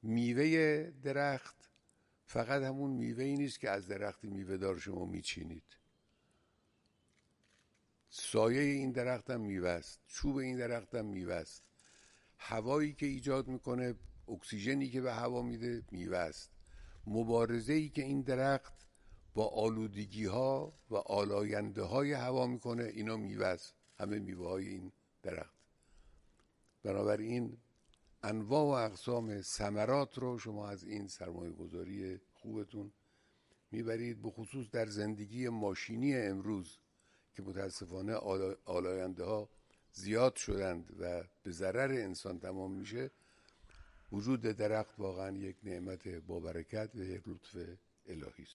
میوه درخت فقط همون میوه‌ای نیست که از درخت میوه دار شما میچینید. سایه این درخت هم میوه است، چوب این درخت هم میوه است، هوایی که ایجاد میکنه، اکسیژنی که به هوا میده میوه است، مبارزه‌ای که این درخت با آلودگی ها و آلاینده های هوا میکنه، اینا میوه است، همه میوه های این درخت. بنابراین انواع و اقسام ثمرات رو شما از این سرمایه گذاری خوبتون میبرید، به خصوص در زندگی ماشینی امروز که متاسفانه آلاینده ها زیاد شدند و به ضرر انسان تمام میشه. وجود درخت واقعا یک نعمت با برکت و یک لطف الهی است.